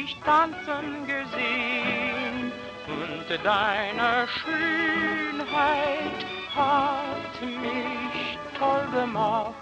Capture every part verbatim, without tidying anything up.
dich tanzen gesehen und deine Schönheit hat mich toll gemacht.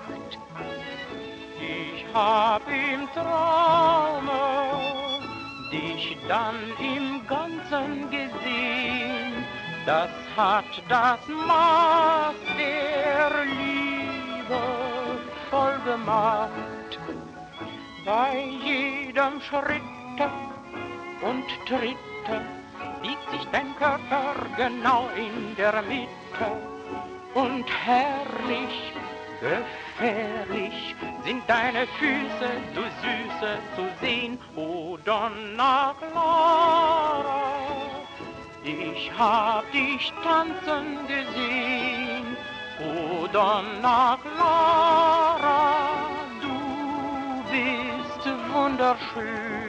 Ich hab im Traume dich dann im Ganzen gesehen, das hat das Maß der Liebe voll gemacht. Bei jedem Schritte und Tritte biegt sich dein Körper genau in der Mitte und herrlich, gefährlich sind deine Füße, du Süße, zu sehen. O Donna Clara, ich hab dich tanzen gesehen. O Donna Clara, du bist wunderschön.